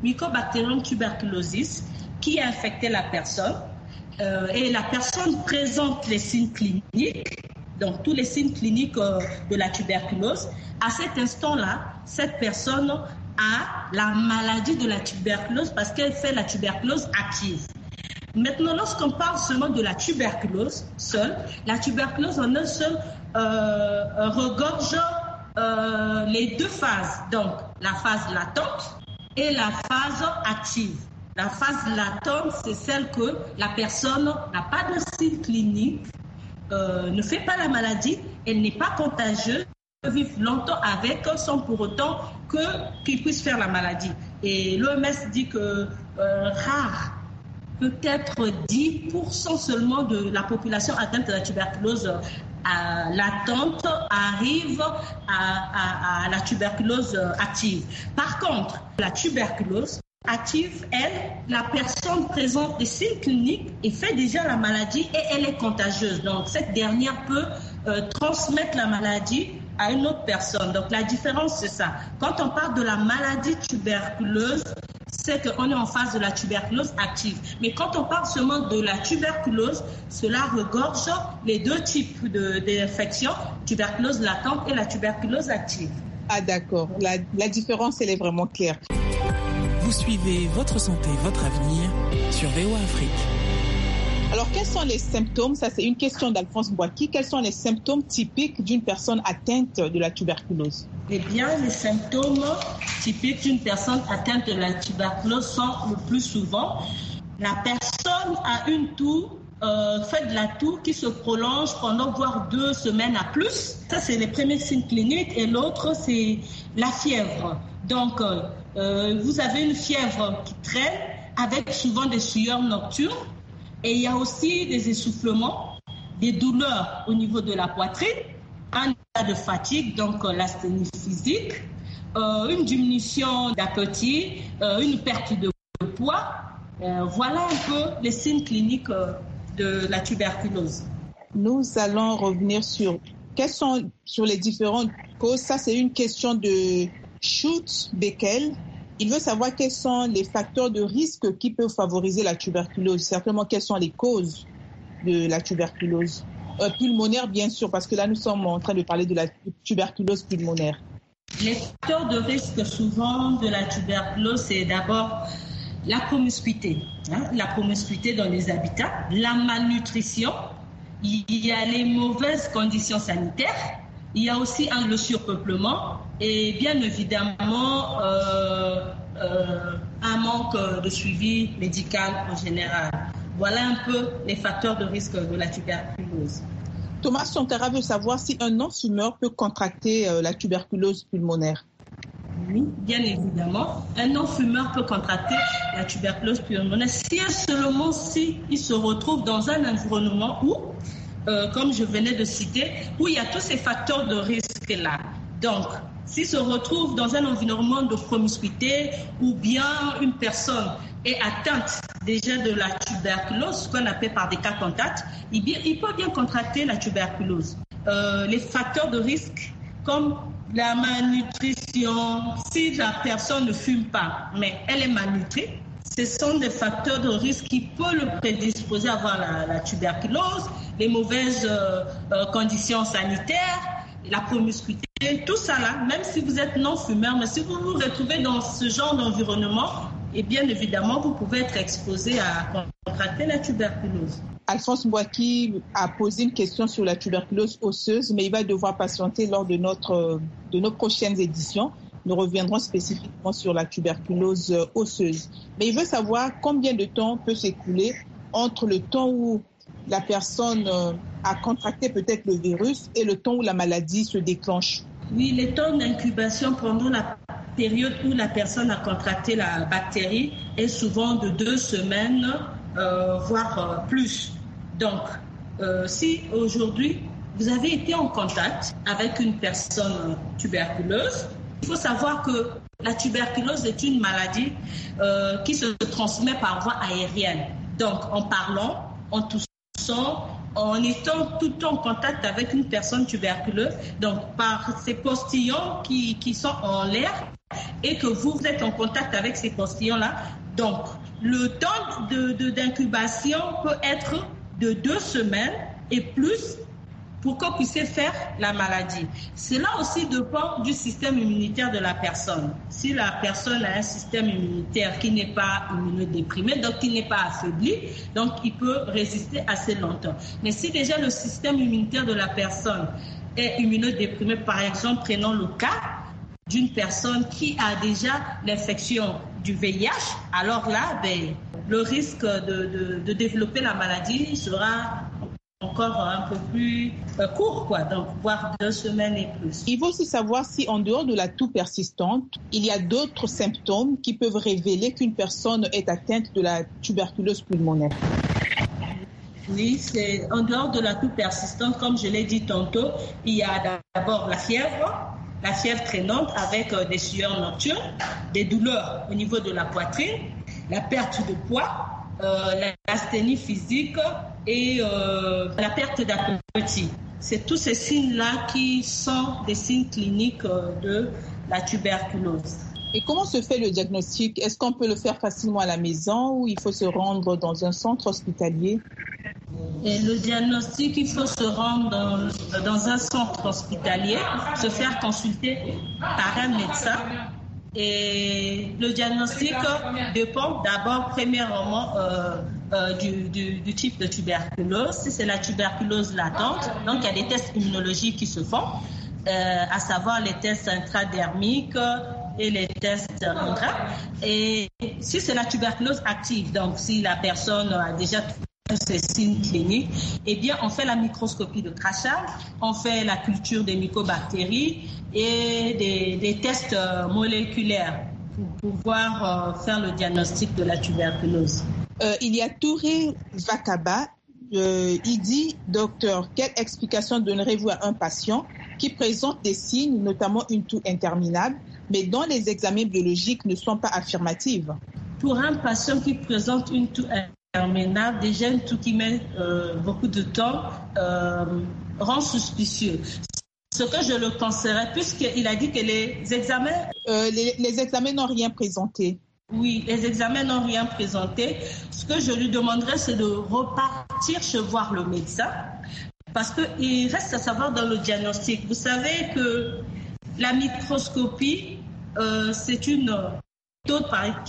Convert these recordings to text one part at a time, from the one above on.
Mycobacterium tuberculosis qui a infecté la personne et la personne présente les signes cliniques, donc tous les signes cliniques de la tuberculose. À cet instant-là, cette personne a la maladie de la tuberculose parce qu'elle fait la tuberculose active. Maintenant, lorsqu'on parle seulement de la tuberculose seule, la tuberculose en un seul regorge les deux phases, donc la phase latente et la phase active. La phase latente, c'est celle que la personne n'a pas de signe clinique, ne fait pas la maladie, elle n'est pas contagieuse, peut vivre longtemps avec sans pour autant qu'il puisse faire la maladie. Et l'OMS dit que rare, peut-être 10% seulement de la population atteinte de la tuberculose latente arrive à la tuberculose active. Par contre, la tuberculose active, elle, la personne présente des signes cliniques et fait déjà la maladie et elle est contagieuse. Donc, cette dernière peut transmettre la maladie à une autre personne. Donc, la différence, c'est ça. Quand on parle de la maladie tuberculeuse, c'est qu'on est en phase de la tuberculose active. Mais quand on parle seulement de la tuberculose, cela regorge les deux types d'infections, tuberculose latente et la tuberculose active. Ah d'accord, la différence, elle est vraiment claire. Vous suivez Votre Santé, Votre Avenir sur VOA Afrique. Alors, quels sont les symptômes? Ça, c'est une question d'Alphonse Boaki. Quels sont les symptômes typiques d'une personne atteinte de la tuberculose? Eh bien, les symptômes typiques d'une personne atteinte de la tuberculose sont le plus souvent la personne a une toux, fait de la toux qui se prolonge pendant voire 2 semaines à plus. Ça, c'est les premiers signes cliniques. Et l'autre, c'est la fièvre. Donc, vous avez une fièvre qui traîne avec souvent des sueurs nocturnes. Et il y a aussi des essoufflements, des douleurs au niveau de la poitrine, un état de fatigue, donc l'asthénie physique, une diminution d'appétit, une perte de poids. Voilà un peu les signes cliniques de la tuberculose. Nous allons revenir sur les différentes causes. Ça, c'est une question de Schultz-Beckel. Il veut savoir quels sont les facteurs de risque qui peuvent favoriser la tuberculose. Certainement, quelles sont les causes de la tuberculose pulmonaire, bien sûr, parce que là, nous sommes en train de parler de la tuberculose pulmonaire. Les facteurs de risque souvent de la tuberculose, c'est d'abord la promiscuité. La promiscuité dans les habitats, la malnutrition, il y a les mauvaises conditions sanitaires, il y a aussi le surpeuplement et bien évidemment un manque de suivi médical en général. Voilà un peu les facteurs de risque de la tuberculose. Thomas Sontara veut savoir si un non-fumeur peut contracter la tuberculose pulmonaire. Oui, bien évidemment. Un non-fumeur peut contracter la tuberculose pulmonaire seulement s'il se retrouve dans un environnement où, comme je venais de citer, où il y a tous ces facteurs de risque-là. Donc, s'il se retrouve dans un environnement de promiscuité ou bien une personne est atteinte déjà de la tuberculose, ce qu'on appelle par des cas contacts, il peut bien contracter la tuberculose. Les facteurs de risque, comme la malnutrition, si la personne ne fume pas, mais elle est malnutrie, ce sont des facteurs de risque qui peuvent le prédisposer à avoir la tuberculose, les mauvaises conditions sanitaires, la promiscuité, tout ça là, même si vous êtes non-fumeur, mais si vous vous retrouvez dans ce genre d'environnement, et bien évidemment, vous pouvez être exposé à contracter la tuberculose. Alphonse Boaki a posé une question sur la tuberculose osseuse, mais il va devoir patienter lors de nos prochaines éditions. Nous reviendrons spécifiquement sur la tuberculose osseuse. Mais il veut savoir combien de temps peut s'écouler entre le temps où la personne a contracté peut-être le virus et le temps où la maladie se déclenche. Oui, les temps d'incubation pendant la période où la personne a contracté la bactérie est souvent de 2 semaines, voire plus. Donc, si aujourd'hui, vous avez été en contact avec une personne tuberculeuse, il faut savoir que la tuberculose est une maladie qui se transmet par voie aérienne. Donc, en parlant, en toussant en étant tout le temps en contact avec une personne tuberculeuse, donc par ces postillons qui sont en l'air, et que vous êtes en contact avec ces postillons-là. Donc, le temps d'incubation peut être de 2 semaines et plus pour qu'on puisse faire la maladie. Cela aussi dépend du système immunitaire de la personne. Si la personne a un système immunitaire qui n'est pas immunodéprimé, donc qui n'est pas affaibli, donc il peut résister assez longtemps. Mais si déjà le système immunitaire de la personne est immunodéprimé, par exemple, prenons le cas d'une personne qui a déjà l'infection du VIH, alors là, le risque de développer la maladie sera encore un peu plus court, donc voire 2 semaines et plus. Il faut aussi savoir si, en dehors de la toux persistante, il y a d'autres symptômes qui peuvent révéler qu'une personne est atteinte de la tuberculose pulmonaire. Oui, c'est en dehors de la toux persistante, comme je l'ai dit tantôt, il y a d'abord la fièvre traînante avec des sueurs nocturnes, des douleurs au niveau de la poitrine, la perte de poids, l'asthénie physique et la perte d'appétit. C'est tous ces signes-là qui sont des signes cliniques de la tuberculose. Et comment se fait le diagnostic? Est-ce qu'on peut le faire facilement à la maison ou il faut se rendre dans un centre hospitalier? Et le diagnostic, il faut se rendre dans un centre hospitalier, se faire consulter par un médecin. Et le diagnostic dépend d'abord, premièrement, du type de tuberculose. Si c'est la tuberculose latente, donc il y a des tests immunologiques qui se font, à savoir les tests intradermiques et les tests intra. Et si c'est la tuberculose active, donc si la personne a déjà tous ces signes cliniques, eh bien, on fait la microscopie de crachage, on fait la culture des mycobactéries et des tests moléculaires pour pouvoir faire le diagnostic de la tuberculose. Il y a Touré Vakaba. Il dit, docteur, quelle explication donnerez-vous à un patient qui présente des signes, notamment une toux interminable, mais dont les examens biologiques ne sont pas affirmatifs? Pour un patient qui présente une toux interminable, déjà une toux qui met beaucoup de temps, rend suspicieux. Ce que je le conseillerais, puisqu'il a dit que les examens... les examens n'ont rien présenté. Oui, les examens n'ont rien présenté. Ce que je lui demanderais, c'est de repartir chez voir le médecin, parce qu'il reste à savoir dans le diagnostic. Vous savez que la microscopie, c'est une méthode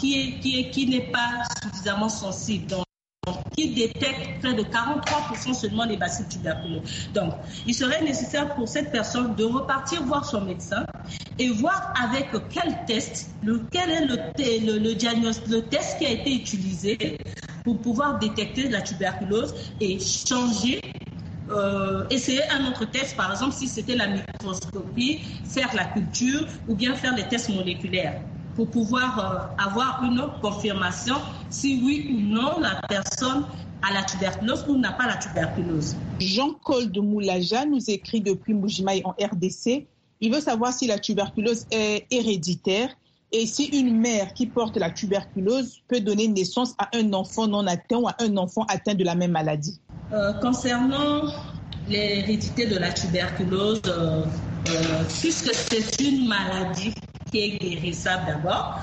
qui n'est pas suffisamment sensible. Donc, qui détecte près de 43% seulement des bacilles tuberculeuses. Donc, il serait nécessaire pour cette personne de repartir voir son médecin et voir avec quel test, quel est le diagnostic, le test qui a été utilisé pour pouvoir détecter la tuberculose et changer, essayer un autre test, par exemple, si c'était la microscopie, faire la culture ou bien faire les tests moléculaires, pour pouvoir avoir une confirmation si oui ou non la personne a la tuberculose ou n'a pas la tuberculose. Jean-Claude Moulaja nous écrit depuis Mbujimayi en RDC. Il veut savoir si la tuberculose est héréditaire et si une mère qui porte la tuberculose peut donner naissance à un enfant non atteint ou à un enfant atteint de la même maladie. Concernant l'hérédité de la tuberculose, puisque c'est une maladie qui est guérissable d'abord.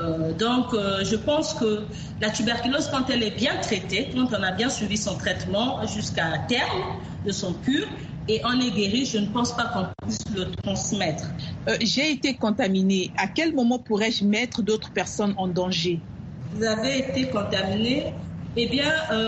Je pense que la tuberculose, quand elle est bien traitée, quand on a bien suivi son traitement jusqu'à terme de son cure, et on est guéri, je ne pense pas qu'on puisse le transmettre. J'ai été contaminée. À quel moment pourrais-je mettre d'autres personnes en danger? Vous avez été contaminé, eh bien,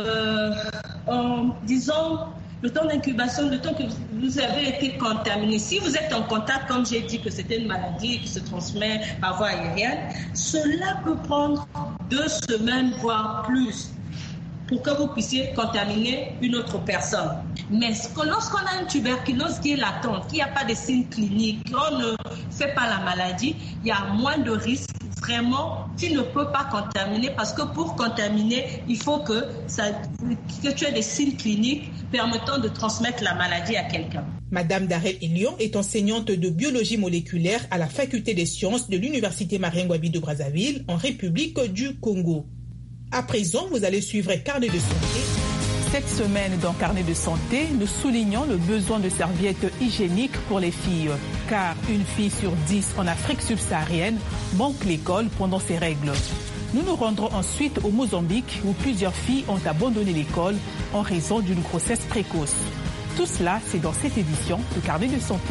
disons, le temps d'incubation, le temps que vous avez été contaminé. Si vous êtes en contact, comme j'ai dit que c'était une maladie qui se transmet par voie aérienne, cela peut prendre 2 semaines, voire plus, pour que vous puissiez contaminer une autre personne. Mais lorsqu'on a une tuberculose qui est latente, qui n'a pas de signes cliniques, on ne fait pas la maladie, il y a moins de risques. Vraiment, tu ne peux pas contaminer parce que pour contaminer, il faut que tu aies des signes cliniques permettant de transmettre la maladie à quelqu'un. Madame Darel Elion est enseignante de biologie moléculaire à la faculté des sciences de l'Université Marien-Ngouabi de Brazzaville en République du Congo. À présent, vous allez suivre Carnet de santé. Cette semaine, dans Carnet de santé, nous soulignons le besoin de serviettes hygiéniques pour les filles. Car une fille sur 10 en Afrique subsaharienne manque l'école pendant ses règles. Nous nous rendrons ensuite au Mozambique où plusieurs filles ont abandonné l'école en raison d'une grossesse précoce. Tout cela, c'est dans cette édition de Carnet de santé.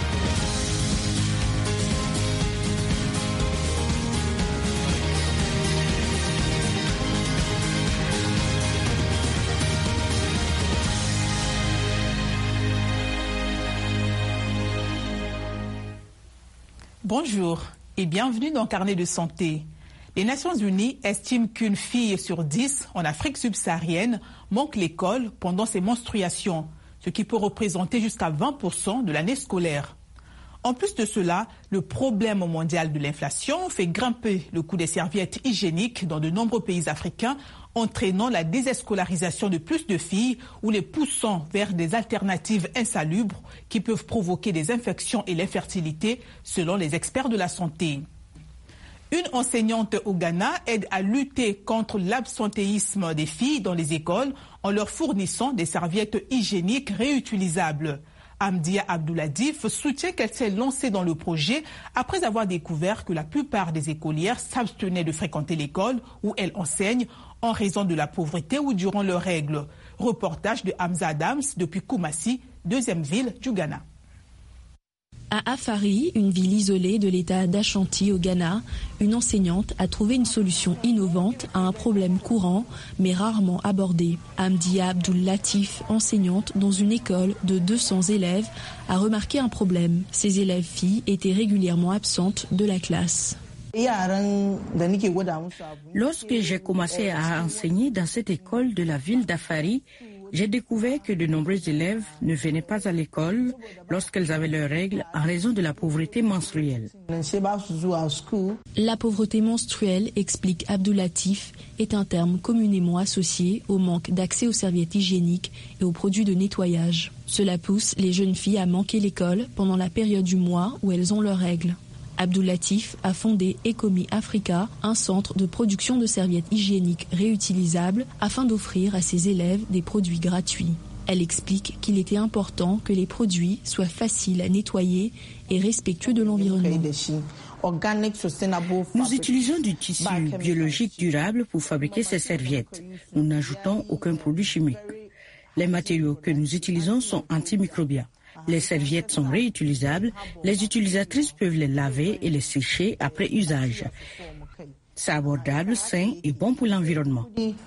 Bonjour et bienvenue dans Carnet de santé. Les Nations Unies estiment qu'une fille sur 10 en Afrique subsaharienne manque l'école pendant ses menstruations, ce qui peut représenter jusqu'à 20% de l'année scolaire. En plus de cela, le problème mondial de l'inflation fait grimper le coût des serviettes hygiéniques dans de nombreux pays africains, entraînant la désescolarisation de plus de filles ou les poussant vers des alternatives insalubres qui peuvent provoquer des infections et l'infertilité, selon les experts de la santé. Une enseignante au Ghana aide à lutter contre l'absentéisme des filles dans les écoles en leur fournissant des serviettes hygiéniques réutilisables. Hamdia Abdoulatif soutient qu'elle s'est lancée dans le projet après avoir découvert que la plupart des écolières s'abstenaient de fréquenter l'école où elles enseignent en raison de la pauvreté ou durant leurs règles. Reportage de Hamza Adams depuis Koumassi, deuxième ville du Ghana. À Afari, une ville isolée de l'état d'Ashanti au Ghana, une enseignante a trouvé une solution innovante à un problème courant mais rarement abordé. Hamdia Abdoulatif, enseignante dans une école de 200 élèves, a remarqué un problème. Ses élèves filles étaient régulièrement absentes de la classe. Lorsque j'ai commencé à enseigner dans cette école de la ville d'Afari, j'ai découvert que de nombreux élèves ne venaient pas à l'école lorsqu'elles avaient leurs règles en raison de la pauvreté menstruelle. La pauvreté menstruelle, explique Abdoulatif, est un terme communément associé au manque d'accès aux serviettes hygiéniques et aux produits de nettoyage. Cela pousse les jeunes filles à manquer l'école pendant la période du mois où elles ont leurs règles. Abdoulatif a fondé Ecomi Africa, un centre de production de serviettes hygiéniques réutilisables afin d'offrir à ses élèves des produits gratuits. Elle explique qu'il était important que les produits soient faciles à nettoyer et respectueux de l'environnement. Nous utilisons du tissu biologique durable pour fabriquer ces serviettes. Nous n'ajoutons aucun produit chimique. Les matériaux que nous utilisons sont antimicrobiens. Les serviettes sont réutilisables, les utilisatrices peuvent les laver et les sécher après usage. C'est abordable, sain et bon pour l'environnement.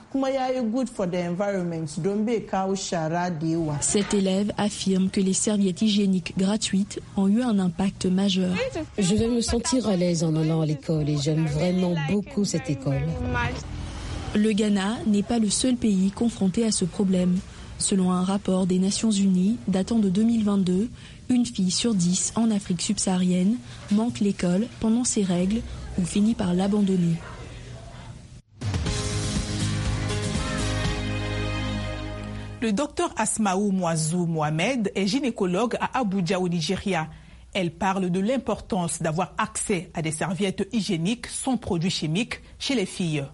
Cet élève affirme que les serviettes hygiéniques gratuites ont eu un impact majeur. Je vais me sentir à l'aise en allant à l'école et j'aime vraiment beaucoup cette école. Le Ghana n'est pas le seul pays confronté à ce problème. Selon un rapport des Nations Unies datant de 2022, une fille sur 10 en Afrique subsaharienne manque l'école pendant ses règles ou finit par l'abandonner. Le docteur Asmaou Moazou Mohamed est gynécologue à Abuja au Nigeria. Elle parle de l'importance d'avoir accès à des serviettes hygiéniques sans produits chimiques chez les filles.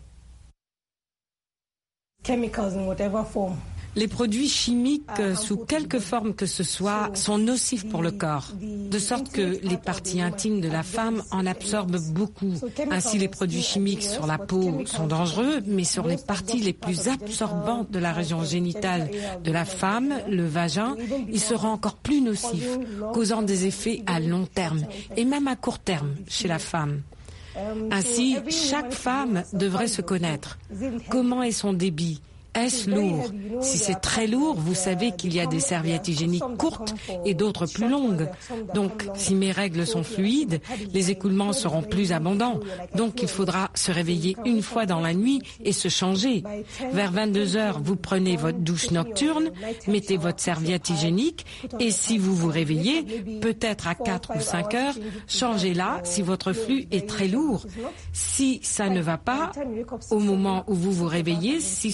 Les produits chimiques, sous quelque forme que ce soit, sont nocifs pour le corps, de sorte que les parties intimes de la femme en absorbent beaucoup. Ainsi, les produits chimiques sur la peau sont dangereux, mais sur les parties les plus absorbantes de la région génitale de la femme, le vagin, ils seront encore plus nocifs, causant des effets à long terme et même à court terme chez la femme. Ainsi, chaque femme devrait se connaître. Comment est son débit ? Est-ce lourd? Si c'est très lourd, vous savez qu'il y a des serviettes hygiéniques courtes et d'autres plus longues. Donc, si mes règles sont fluides, les écoulements seront plus abondants. Donc, il faudra se réveiller une fois dans la nuit et se changer. Vers 22 heures, vous prenez votre douche nocturne, mettez votre serviette hygiénique et si vous vous réveillez, peut-être à 4 ou 5 heures, changez-la si votre flux est très lourd. Si ça ne va pas, au moment où vous vous réveillez, 6 ou 7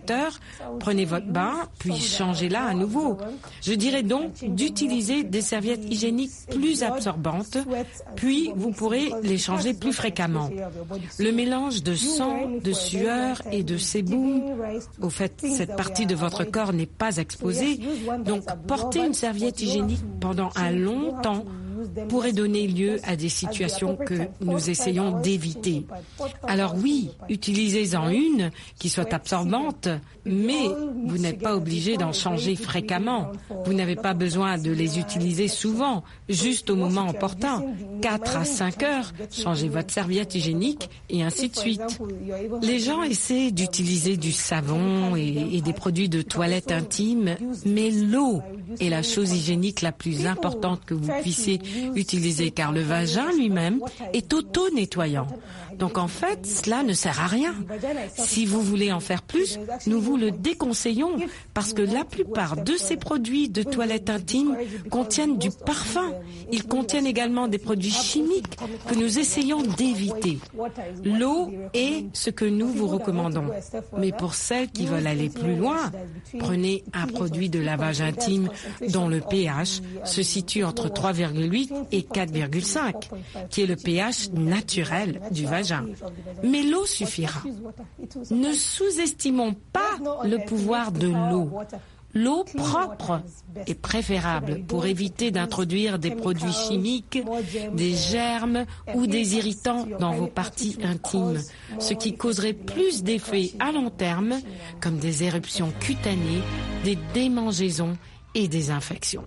réfrigérateur, prenez votre bain, puis changez-la à nouveau. Je dirais donc d'utiliser des serviettes hygiéniques plus absorbantes, puis vous pourrez les changer plus fréquemment. Le mélange de sang, de sueur et de sébum, au fait, cette partie de votre corps n'est pas exposée, donc porter une serviette hygiénique pendant un long temps pourrait donner lieu à des situations que nous essayons d'éviter. Alors oui, utilisez-en une qui soit absorbante, mais vous n'êtes pas obligé d'en changer fréquemment. Vous n'avez pas besoin de les utiliser souvent, juste au moment opportun. 4 à 5 heures, changez votre serviette hygiénique et ainsi de suite. Les gens essaient d'utiliser du savon et des produits de toilette intime, mais l'eau est la chose hygiénique la plus importante que vous puissiez utiliser, car le vagin lui-même est auto-nettoyant. Donc en fait, cela ne sert à rien. Si vous voulez en faire plus, nous vous le déconseillons, parce que la plupart de ces produits de toilette intime contiennent du parfum. Ils contiennent également des produits chimiques que nous essayons d'éviter. L'eau est ce que nous vous recommandons. Mais pour celles qui veulent aller plus loin, prenez un produit de lavage intime dont le pH se situe entre 3,8 et 4,5, qui est le pH naturel du vagin. Mais l'eau suffira. Ne sous-estimons pas le pouvoir de l'eau. L'eau propre est préférable pour éviter d'introduire des produits chimiques, des germes ou des irritants dans vos parties intimes, ce qui causerait plus d'effets à long terme, comme des éruptions cutanées, des démangeaisons et des infections.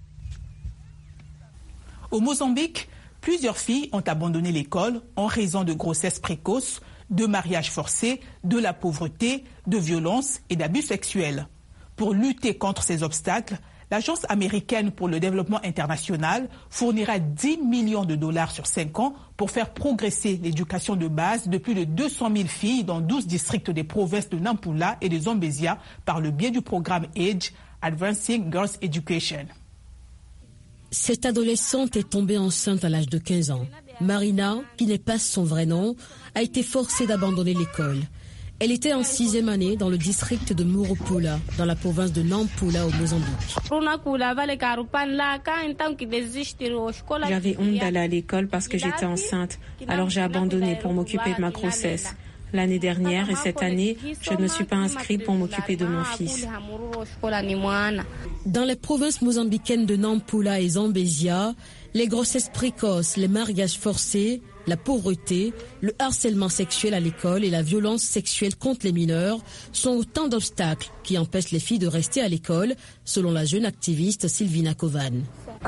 Au Mozambique, plusieurs filles ont abandonné l'école en raison de grossesses précoces, de mariages forcés, de la pauvreté, de violences et d'abus sexuels. Pour lutter contre ces obstacles, l'Agence américaine pour le développement international fournira 10 millions de dollars sur 5 ans pour faire progresser l'éducation de base de plus de 200 000 filles dans 12 districts des provinces de Nampula et de Zambézia par le biais du programme AGE, Advancing Girls Education. Cette adolescente est tombée enceinte à l'âge de 15 ans. Marina, qui n'est pas son vrai nom, a été forcée d'abandonner l'école. Elle était en 6e année dans le district de Muropula, dans la province de Nampula au Mozambique. J'avais honte d'aller à l'école parce que j'étais enceinte, alors j'ai abandonné pour m'occuper de ma grossesse. L'année dernière et cette année, je ne me suis pas inscrite pour m'occuper de mon fils. Dans les provinces mozambicaines de Nampula et Zambézia, les grossesses précoces, les mariages forcés, la pauvreté, le harcèlement sexuel à l'école et la violence sexuelle contre les mineurs sont autant d'obstacles qui empêchent les filles de rester à l'école, selon la jeune activiste Silvina Kovan.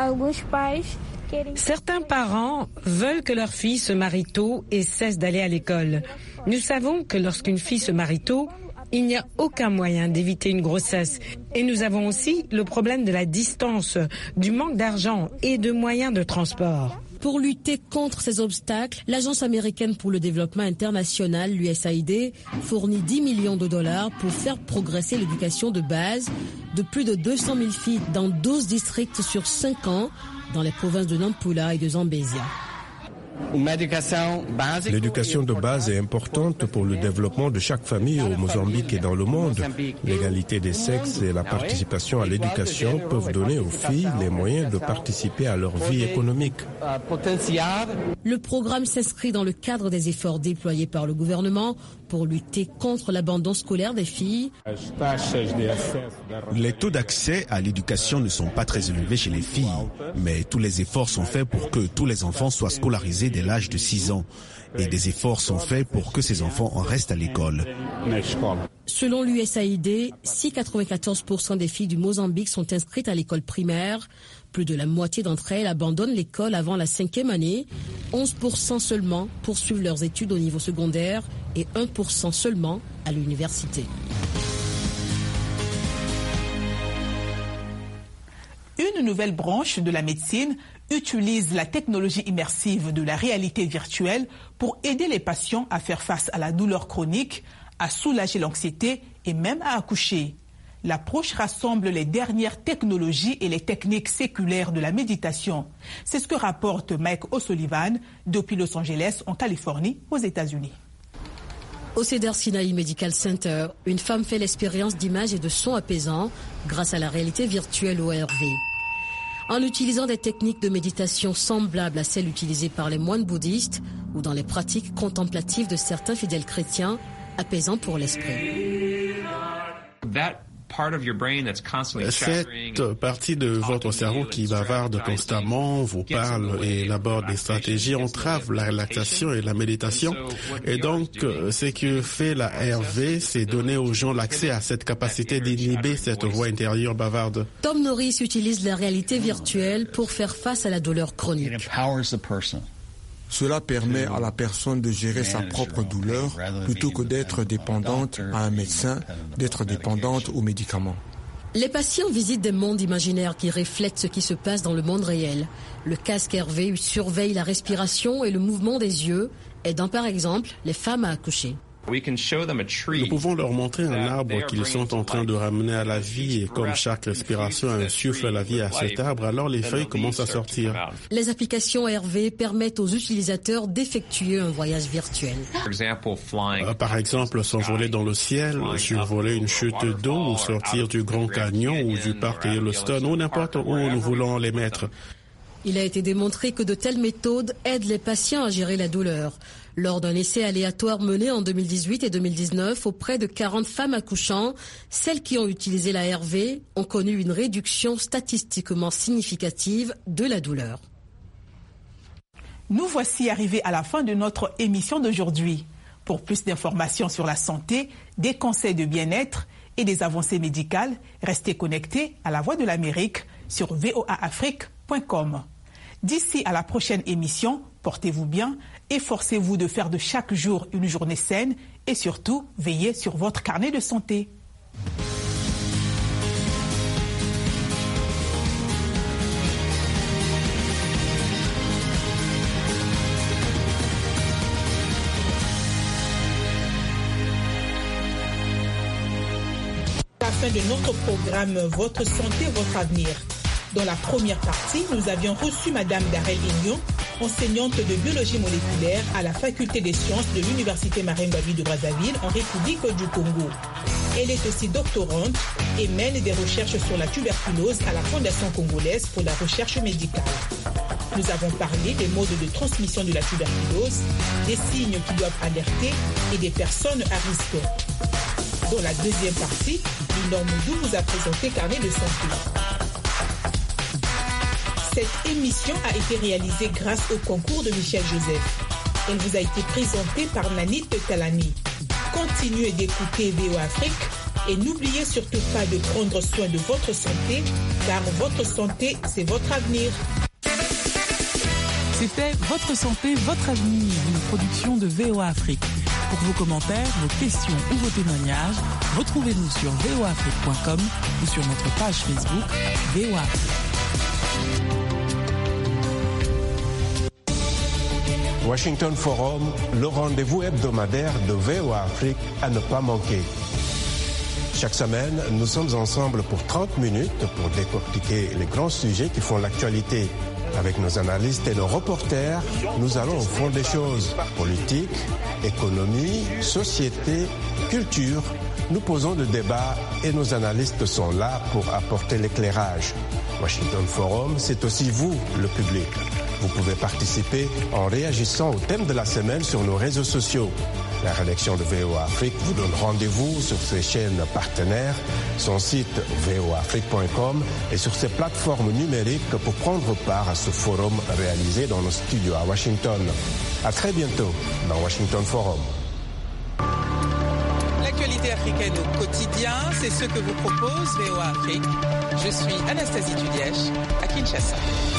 Certains parents veulent que leur fille se marie tôt et cesse d'aller à l'école. Nous savons que lorsqu'une fille se marie tôt, il n'y a aucun moyen d'éviter une grossesse. Et nous avons aussi le problème de la distance, du manque d'argent et de moyens de transport. Pour lutter contre ces obstacles, l'Agence américaine pour le développement international, l'USAID, fournit 10 millions de dollars pour faire progresser l'éducation de base de plus de 200 000 filles dans 12 districts sur 5 ans dans les provinces de Nampula et de Zambézia. L'éducation de base est importante pour le développement de chaque famille au Mozambique et dans le monde. L'égalité des sexes et la participation à l'éducation peuvent donner aux filles les moyens de participer à leur vie économique. Le programme s'inscrit dans le cadre des efforts déployés par le gouvernement pour lutter contre l'abandon scolaire des filles. Les taux d'accès à l'éducation ne sont pas très élevés chez les filles, mais tous les efforts sont faits pour que tous les enfants soient scolarisés dès l'âge de 6 ans. Et des efforts sont faits pour que ces enfants en restent à l'école. Selon l'USAID, si 94% des filles du Mozambique sont inscrites à l'école primaire, plus de la moitié d'entre elles abandonnent l'école avant la 5e année, 11% seulement poursuivent leurs études au niveau secondaire et 1% seulement à l'université. Une nouvelle branche de la médecine utilise la technologie immersive de la réalité virtuelle pour aider les patients à faire face à la douleur chronique, à soulager l'anxiété et même à accoucher. L'approche rassemble les dernières technologies et les techniques séculaires de la méditation. C'est ce que rapporte Mike O'Sullivan depuis Los Angeles, en Californie, aux États-Unis. Au Cedars-Sinai Medical Center, une femme fait l'expérience d'images et de sons apaisants grâce à la réalité virtuelle ORV. En utilisant des techniques de méditation semblables à celles utilisées par les moines bouddhistes ou dans les pratiques contemplatives de certains fidèles chrétiens, apaisants pour l'esprit. Cette partie de votre cerveau qui bavarde constamment, vous parle et élabore des stratégies, entrave la relaxation et la méditation. Et donc, ce que fait la RV, c'est donner aux gens l'accès à cette capacité d'inhiber cette voix intérieure bavarde. Tom Norris utilise la réalité virtuelle pour faire face à la douleur chronique. Cela permet à la personne de gérer sa propre douleur plutôt que d'être dépendante à un médecin, d'être dépendante aux médicaments. Les patients visitent des mondes imaginaires qui reflètent ce qui se passe dans le monde réel. Le casque RV surveille la respiration et le mouvement des yeux, aidant par exemple les femmes à accoucher. Nous pouvons leur montrer un arbre qu'ils sont en train de ramener à la vie et comme chaque respiration insuffle la vie à cet arbre, alors les feuilles commencent à sortir. Les applications RV permettent aux utilisateurs d'effectuer un voyage virtuel. Par exemple, s'envoler dans le ciel, survoler une chute d'eau ou sortir du Grand Canyon ou du parc Yellowstone ou n'importe où nous voulons les mettre. Il a été démontré que de telles méthodes aident les patients à gérer la douleur. Lors d'un essai aléatoire mené en 2018 et 2019 auprès de 40 femmes accouchant, celles qui ont utilisé la RV ont connu une réduction statistiquement significative de la douleur. Nous voici arrivés à la fin de notre émission d'aujourd'hui. Pour plus d'informations sur la santé, des conseils de bien-être et des avancées médicales, restez connectés à La Voix de l'Amérique sur voaafrique.com. D'ici à la prochaine émission, portez-vous bien, efforcez-vous de faire de chaque jour une journée saine et surtout, veillez sur votre carnet de santé. À la fin de notre programme Votre santé, votre avenir. Dans la première partie, nous avions reçu Madame Darel Ignon, enseignante de biologie moléculaire à la Faculté des sciences de l'Université Marengo de Brazzaville en République du Congo. Elle est aussi doctorante et mène des recherches sur la tuberculose à la Fondation congolaise pour la recherche médicale. Nous avons parlé des modes de transmission de la tuberculose, des signes qui doivent alerter et des personnes à risque. Dans la deuxième partie, Linor Moudou vous a présenté Carnet de santé. Cette émission a été réalisée grâce au concours de Michel Joseph. Elle vous a été présentée par Nanit Talani. Continuez d'écouter VOA Afrique et n'oubliez surtout pas de prendre soin de votre santé, car votre santé, c'est votre avenir. C'était Votre santé, votre avenir, une production de VOA Afrique. Pour vos commentaires, vos questions ou vos témoignages, retrouvez-nous sur voaafrique.com ou sur notre page Facebook VOA Afrique. Washington Forum, le rendez-vous hebdomadaire de VOA Afrique à ne pas manquer. Chaque semaine, nous sommes ensemble pour 30 minutes pour décortiquer les grands sujets qui font l'actualité. Avec nos analystes et nos reporters, nous allons au fond des choses. Politique, économie, société, culture. Nous posons le débat et nos analystes sont là pour apporter l'éclairage. Washington Forum, c'est aussi vous, le public. Vous pouvez participer en réagissant au thème de la semaine sur nos réseaux sociaux. La rédaction de VOA Afrique vous donne rendez-vous sur ses chaînes partenaires, son site voaafrique.com et sur ses plateformes numériques pour prendre part à ce forum réalisé dans nos studios à Washington. À très bientôt dans Washington Forum. L'actualité africaine au quotidien, c'est ce que vous propose VOA Afrique. Je suis Anastasie Tudièche à Kinshasa.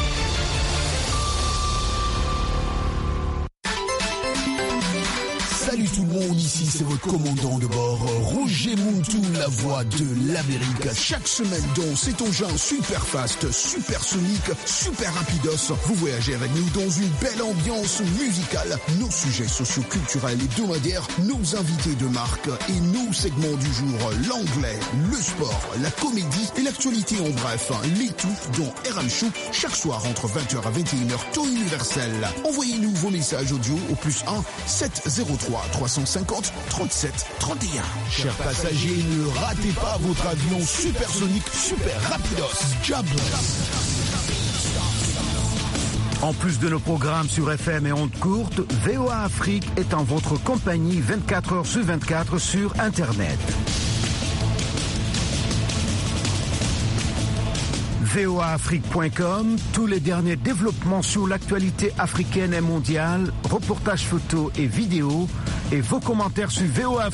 Salut tout le monde, ici c'est votre commandant de bord, Roger Muntu, la voix de l'Amérique. Chaque semaine dans cet engin super fast, super sonique, super rapidos, vous voyagez avec nous dans une belle ambiance musicale. Nos sujets socio-culturels hebdomadaires, nos invités de marque et nos segments du jour, l'anglais, le sport, la comédie et l'actualité en bref. Les tout dans RM Show, chaque soir entre 20h à 21h, temps universel. Envoyez-nous vos messages audio au +1 703 350 50 37 31. Chers passagers, ne ratez pas votre avion supersonique super rapidos. Jobless. En plus de nos programmes sur FM et ondes courtes, VOA Afrique est en votre compagnie 24 heures sur 24 sur Internet. voaafrique.com, tous les derniers développements sur l'actualité africaine et mondiale, reportages photos et vidéos, et vos commentaires sur VOA